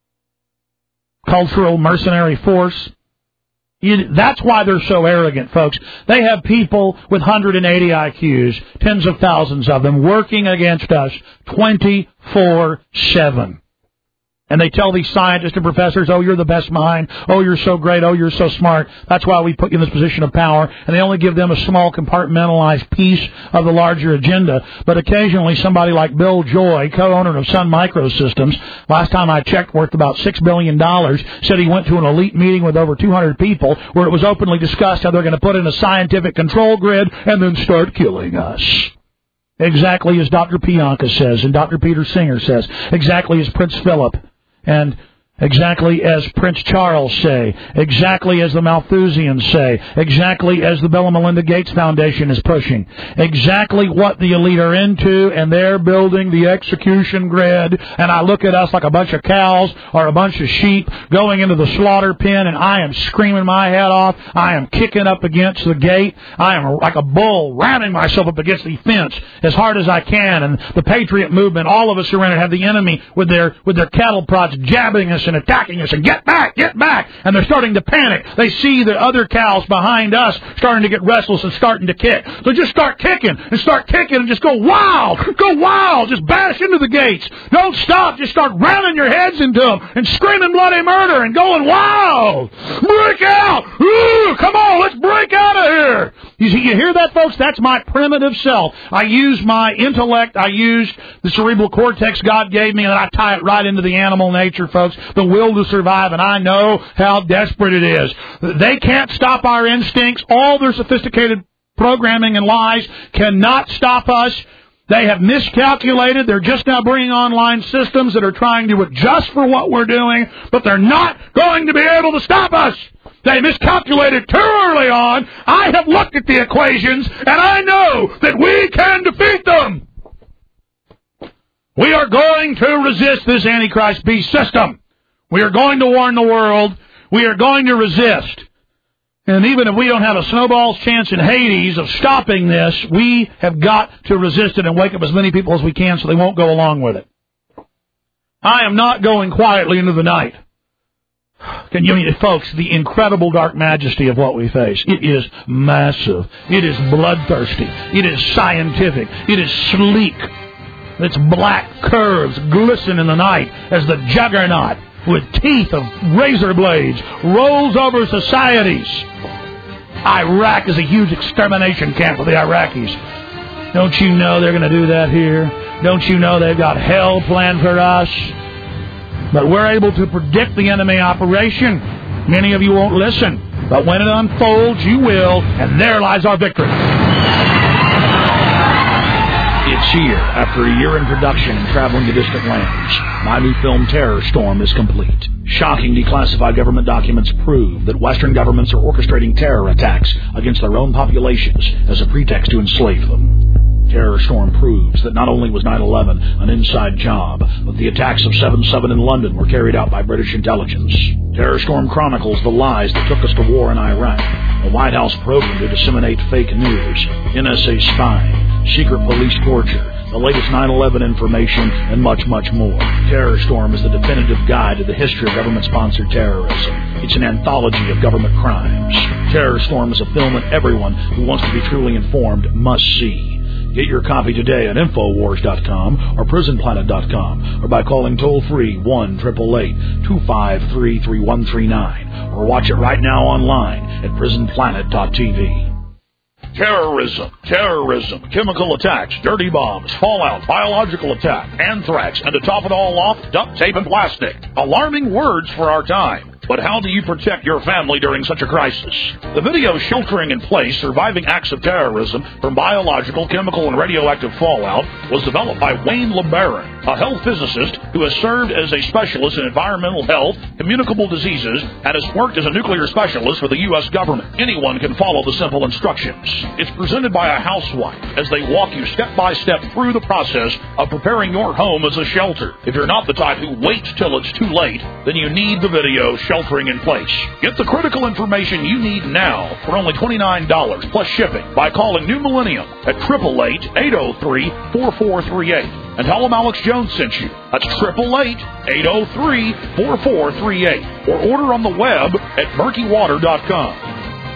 B: cultural mercenary force. You, that's why they're so arrogant, folks. They have people with one hundred eighty I Qs, tens of thousands of them, working against us twenty-four seven. And they tell these scientists and professors, oh, you're the best mind. Oh, you're so great. Oh, you're so smart. That's why we put you in this position of power. And they only give them a small compartmentalized piece of the larger agenda. But occasionally somebody like Bill Joy, co-owner of Sun Microsystems, last time I checked, worth about six billion dollars, said he went to an elite meeting with over two hundred people where it was openly discussed how they're going to put in a scientific control grid and then start killing us. Exactly as Doctor Pianka says and Doctor Peter Singer says. Exactly as Prince Philip and exactly as Prince Charles say, exactly as the Malthusians say, exactly as the Bill and Melinda Gates Foundation is pushing, exactly what the elite are into, and they're building the execution grid, and I look at us like a bunch of cows or a bunch of sheep going into the slaughter pen, and I am screaming my head off, I am kicking up against the gate, I am like a bull ramming myself up against the fence as hard as I can, and the Patriot movement, all of us around it have the enemy with their with their cattle prods jabbing us and attacking us and get back, get back. And they're starting to panic. They see the other cows behind us starting to get restless and starting to kick. So just start kicking and start kicking and just go wow, go wow, just bash into the gates. Don't stop. Just start ramming your heads into them and screaming bloody murder and going wow, break out. Ooh, come on, let's break out of here. You see, you hear that, folks? That's my primitive self. I use my intellect. I use the cerebral cortex God gave me, and I tie it right into the animal nature, folks. The will to survive, and I know how desperate it is. They can't stop our instincts. All their sophisticated programming and lies cannot stop us. They have miscalculated. They're just now bringing online systems that are trying to adjust for what we're doing, but they're not going to be able to stop us. They miscalculated too early on. I have looked at the equations, and I know that we can defeat them. We are going to resist this Antichrist beast system. We are going to warn the world. We are going to resist. And even if we don't have a snowball's chance in Hades of stopping this, we have got to resist it and wake up as many people as we can so they won't go along with it. I am not going quietly into the night. Can you, folks, the incredible dark majesty of what we face. It is massive. It is bloodthirsty. It is scientific. It is sleek. Its black curves glisten in the night as the juggernaut, with teeth of razor blades, rolls over societies. Iraq is a huge extermination camp for the Iraqis. Don't you know they're going to do that here? Don't you know they've got hell planned for us? But we're able to predict the enemy operation. Many of you won't listen. But when it unfolds, you will, and there lies our victory. It's here, after a year in production and traveling to distant lands. My new film, Terror Storm, is complete. Shocking declassified government documents prove that Western governments are orchestrating terror attacks against their own populations as a pretext to enslave them. Terror Storm proves that not only was nine eleven an inside job, but the attacks of seven seven in London were carried out by British intelligence. Terror Storm chronicles the lies that took us to war in Iraq, the White House program to disseminate fake news, N S A spying, secret police torture, the latest nine eleven information, and much, much more. Terror Storm is the definitive guide to the history of government-sponsored terrorism. It's an anthology of government crimes. Terror Storm is a film that everyone who wants to be truly informed must see. Get your copy today at Infowars dot com or Prison Planet dot com or by calling toll-free one eight eight eight, two five three, three one three nine or watch it right now online at Prison Planet dot T V. Terrorism, terrorism, chemical attacks, dirty bombs, fallout, biological attack, anthrax, and to top it all off, duct tape and plastic. Alarming words for our time. But how do you protect your family during such a crisis? The video Sheltering in Place, Surviving Acts of Terrorism from Biological, Chemical, and Radioactive Fallout was developed by Wayne LeBaron, a health physicist who has served as a specialist in environmental health, communicable diseases, and has worked as a nuclear specialist for the U S government. Anyone can follow the simple instructions. It's presented by a housewife as they walk you step by step through the process of preparing your home as a shelter. If you're not the type who waits till it's too late, then you need the video Sheltering in Place. Get the critical information you need now for only twenty-nine dollars plus shipping by calling New Millennium at eight eight eight, eight oh three, four four three eight. And tell them Alex Jones sent you. That's eight eight eight, eight oh three, four four three eight. Or order on the web at murky water dot com.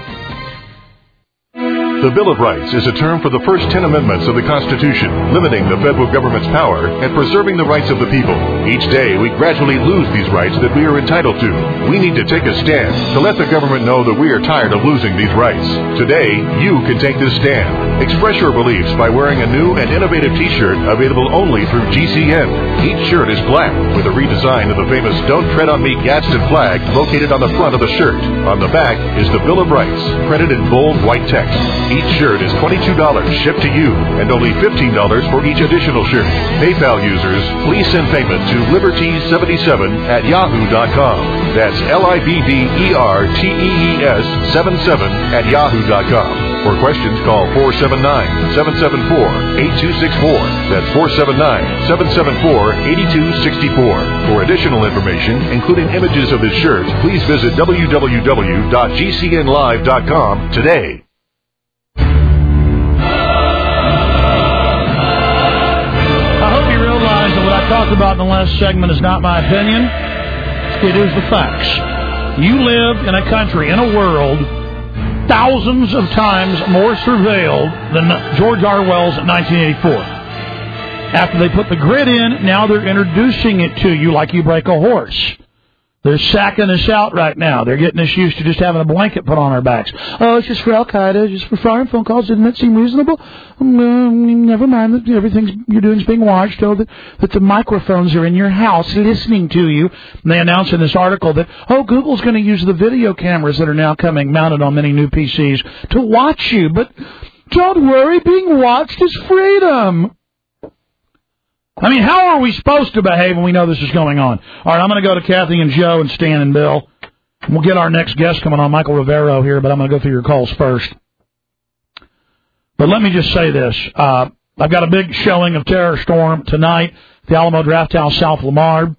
H: The Bill of Rights is a term for the first ten amendments of the Constitution, limiting the federal government's power and preserving the rights of the people. Each day, we gradually lose these rights that we are entitled to. We need to take a stand to let the government know that we are tired of losing these rights. Today, you can take this stand. Express your beliefs by wearing a new and innovative T-shirt available only through G C N. Each shirt is black with a redesign of the famous Don't Tread on Me Gadsden flag located on the front of the shirt. On the back is the Bill of Rights, printed in bold white text. Each shirt is twenty-two dollars shipped to you and only fifteen dollars for each additional shirt. PayPal users, please send payment to liberty seventy-seven at yahoo dot com. That's L I B D E R T E E S seventy-seven at yahoo dot com. For questions, call four seven nine, seven seven four, eight two six four. That's four seven nine, seven seven four, eight two six four. For additional information, including images of this shirt, please visit w w w dot g c n live dot com today.
B: Talked about in the last segment is not my opinion. It is the facts. You live in a country, in a world, thousands of times more surveilled than George Orwell's nineteen eighty-four. After they put the grid in, now they're introducing it to you like you break a horse. They're sacking us out right now. They're getting us used to just having a blanket put on our backs. Oh, it's just for Al-Qaeda, just for foreign phone calls. Didn't that seem reasonable? Um, never mind that everything you're doing is being watched. Oh, that, that the microphones are in your house listening to you. And they announce in this article that, oh, Google's going to use the video cameras that are now coming mounted on many new P Cs to watch you. But Don't worry, being watched is freedom. I mean, how are we supposed to behave when we know this is going on? All right, I'm going to go to Kathy and Joe and Stan and Bill. We'll get our next guest coming on, Michael Rivero, here, but I'm going to go through your calls first. But let me just say this. Uh, I've got a big showing of Terror Storm tonight at the Alamo Drafthouse, South Lamar.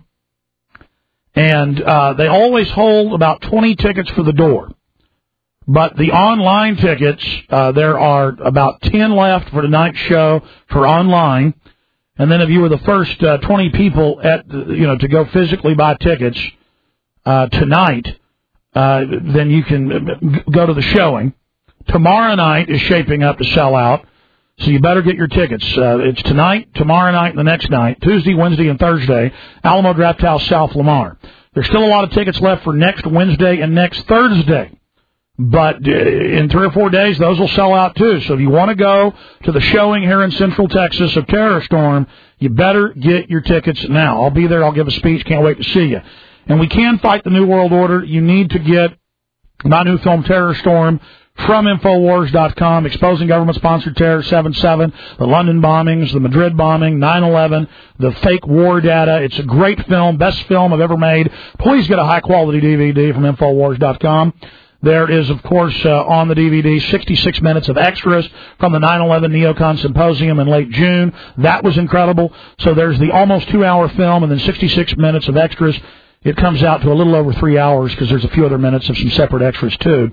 B: And uh, they always hold about twenty tickets for the door. But the online tickets, uh, there are about ten left for tonight's show for online. And then if you were the first uh, twenty people at the, you know to go physically buy tickets uh, tonight, uh, then you can go to the showing. Tomorrow night is shaping up to sell out, so you better get your tickets. Uh, it's tonight, tomorrow night, and the next night, Tuesday, Wednesday, and Thursday, Alamo Drafthouse, South Lamar. There's still a lot of tickets left for next Wednesday and next Thursday. But in three or four days, those will sell out, too. So if you want to go to the showing here in Central Texas of Terror Storm, you better get your tickets now. I'll be there. I'll give a speech. Can't wait to see you. And we can fight the New World Order. You need to get my new film, Terror Storm, from Infowars dot com, exposing government-sponsored terror, seven seven, the London bombings, the Madrid bombing, nine eleven, the fake war data. It's a great film, best film I've ever made. Please get a high-quality D V D from Infowars dot com. There is, of course, uh, on the D V D, sixty-six minutes of extras from the nine eleven Neocon Symposium in late June. That was incredible. So there's the almost two-hour film and then sixty-six minutes of extras. It comes out to a little over three hours because there's a few other minutes of some separate extras, too.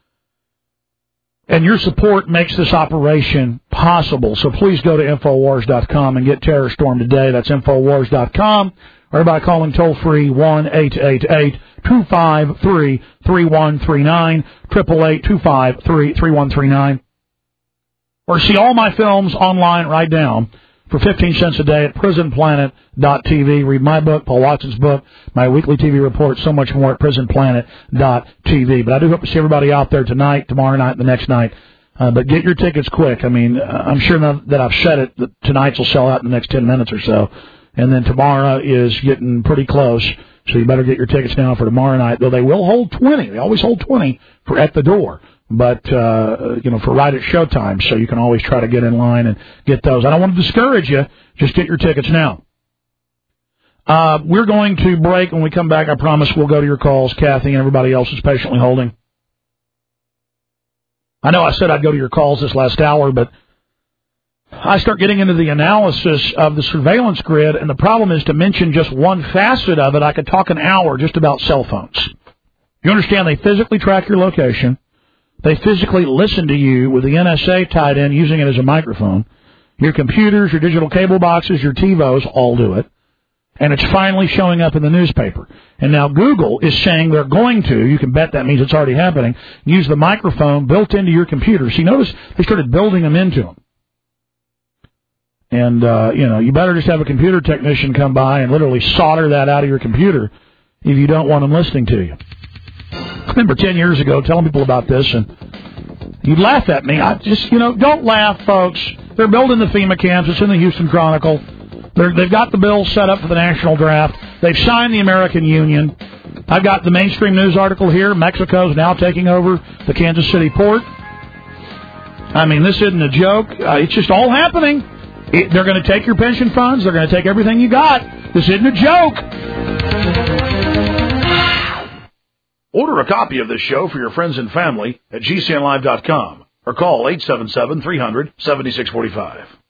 B: And your support makes this operation possible. So please go to Infowars dot com and get Terror Storm today. That's Infowars dot com. Or by calling toll-free one eight eight eight, two five three, three one three nine, eight eight eight, two five three, three one three nine. Or see all my films online right now for fifteen cents a day at prison planet dot t v. Read my book, Paul Watson's book, my weekly T V report, so much more at prison planet dot t v. But I do hope to see everybody out there tonight, tomorrow night, and the next night. Uh, but get your tickets quick. I mean, I'm sure now that I've said it, that tonight's will sell out in the next ten minutes or so. And then tomorrow is getting pretty close, so you better get your tickets now for tomorrow night, though they will hold twenty. They always hold twenty for at the door, but, uh, you know, for right at showtime, so you can always try to get in line and get those. I don't want to discourage you. Just get your tickets now. Uh, we're going to break. When we come back, I promise we'll go to your calls. Kathy and everybody else is patiently holding. I know I said I'd go to your calls this last hour, but I start getting into the analysis of the surveillance grid, and the problem is to mention just one facet of it. I could talk an hour just about cell phones. You understand they physically track your location. They physically listen to you with the N S A tied in, using it as a microphone. Your computers, your digital cable boxes, your TiVos all do it. And it's finally showing up in the newspaper. And now Google is saying they're going to, you can bet that means it's already happening, use the microphone built into your computer. See, notice they started building them into them. And, uh, you know, you better just have a computer technician come by and literally solder that out of your computer if you don't want them listening to you. I remember ten years ago telling people about this, and you'd laugh at me. I just, you know, don't laugh, folks. They're building the FEMA camps. It's in the Houston Chronicle. They're, they've got the bill set up for the national draft. They've signed the American Union. I've got the mainstream news article here. Mexico's now taking over the Kansas City port. I mean, this isn't a joke. Uh, it's just all happening. It, they're going to take your pension funds. They're going to take everything you got. This isn't a joke. Order a copy of this show for your friends and family at G C N live dot com or call eight seven seven, three hundred, seventy-six forty-five.